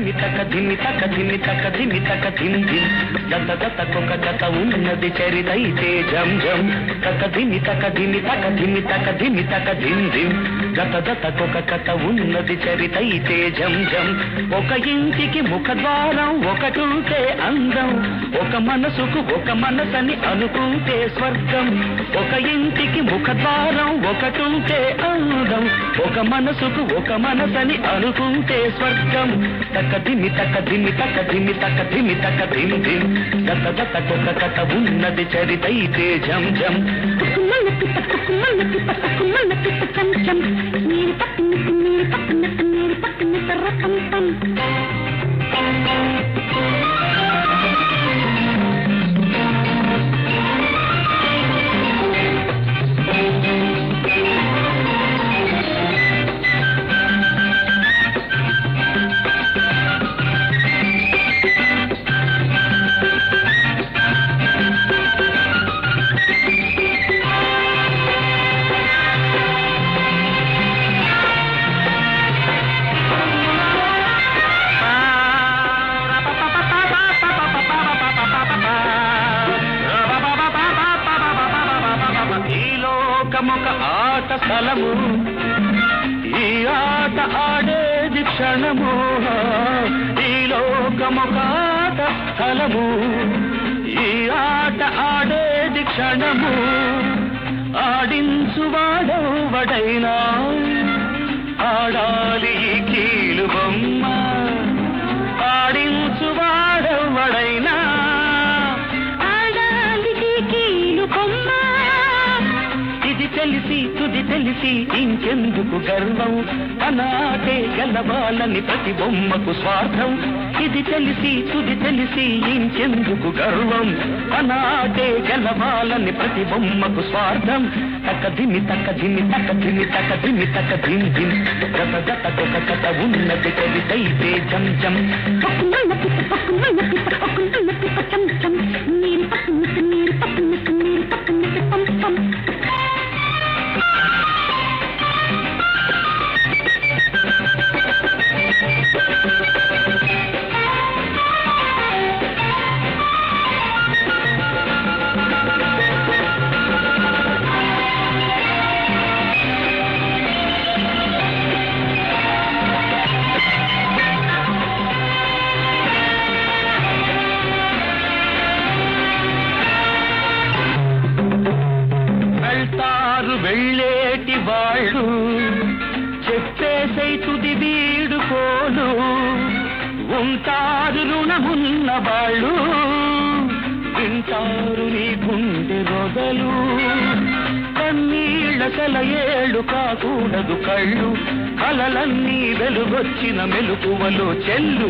ధిమి తక ధిమి తక ధిమి తక ధిమి తక ధిమ్ ధిమ్ జత జతకొక జత ఉన్నది చరితైతే జం జం తక ధిమి తక ధిమి తక ధిమి తక ధిమి తక ధిమ్ ధిమ్ జత జతకొక జత ఉన్నది చరితైతే జం జం ఒక ఇంటికి ముఖద్వారం ఒకటుంటే అందం ఒక మనసుకు ఒక మనసని అనుకుంటే స్వర్గం ఒక ఇంటికి ముఖద్వారం ఒకటుంటే అందం ఒక మనసుకు ఒక మనసని అనుకుంటే స్వర్గం తక ధిమి తక ధిమి తక ధిమి తక ధిమి తక ధిమ్ ధిమ్ జత జతకొక కథ ఉన్నది చరితైతే జం జం ఒక ఆట స్థలము ఈ ఆట ఆడేది క్షణము ఈ లోకమొక ఆట స్థలము ఈ ఆట ఆడేది క్షణము ఆడించువాడెవడైనా ఆడాలి ఈ కీలు బొమ్మ ఆడించువాడెవడైనా ఆడాలి ఈ కీలు బొమ్మ ఇది తెలిసి తుది తెలిసి ఇంకెందుకు గర్వం అనాటే గెలవాలని ప్రతి బొమ్మకు స్వార్థం ఇది తెలిసి తుది తెలిసి ఇంకెందుకు గర్వం అనాటే గెలవాలని ప్రతి బొమ్మకు స్వార్థం తక ధిమి తక ధిమి తక ధిమి తక ధిమి తక ధిమ్ ధిమ్ గత గతకొక కథ ఉన్నది చరితైతే జం జం వెళ్ళేటి వాళ్ళు చెప్పేసై తుది వీడుకోలు ఉంటారు రుణమున్న వాళ్ళు వింటారు నీ గుండె రొగలు కన్నీళ్ళ సెలయేళ్ళు కాకూడదు కళ్ళు కలలన్నీ వెలుగొచ్చిన మెలుకువలో చెల్లు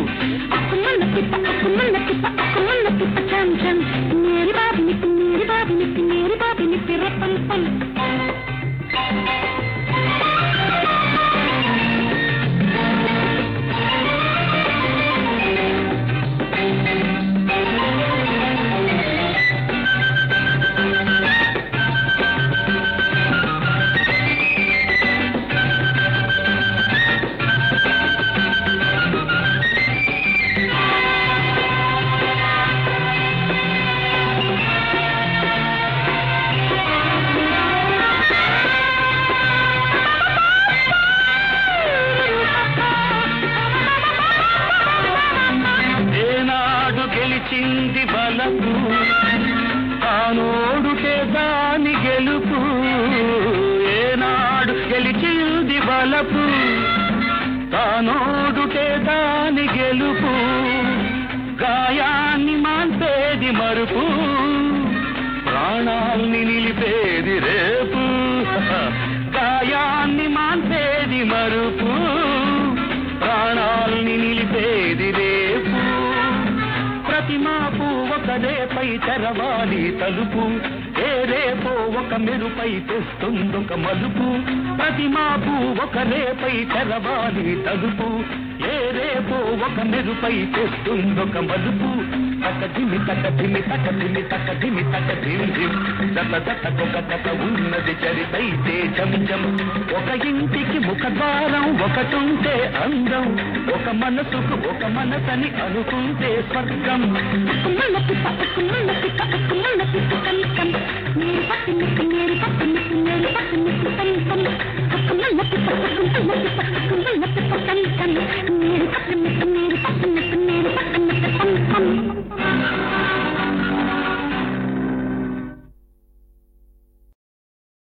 గెలిచింది బలపు తానోడుటే దాని గెలుపు ఏనాడు గెలిచింది బలపు తానోడుటే దాని గెలుపు గాయాన్ని మాన్పేది మరుపు ప్రాణాల్ని నిలిపేది రేపు గాయాన్ని మాన్పేది మరుపు ప్రాణాల్ని నిలిపేది రేపు ప్రతి మాపు ఒక రేపై తెరవాలి తలుపు ఏ రేపో ఒక మెరుపై తెస్తుందొక మలుపు ప్రతి మాపు ఒక రేపై తెరవాలి తలుపు ఏ రేపో ఒక మెరుపై తెస్తుందొక మలుపు తక ధిమి తక ధిమి తక ధిమి తక ధిమి తక ధిమ్ ధిమ్ జత జతకొక జత ఉన్నది చరితైతే జం జం ఒక ఇంటికి ముఖద్వారం ఒకటుంటే అందం ఒక మనసుకు ఒక మనసని అనుకుంటే స్వర్గం కుమ్మల పిట్ట కుమ్మల పిట్ట కుమ్మల పిట్ట కం కం నీ పట్టి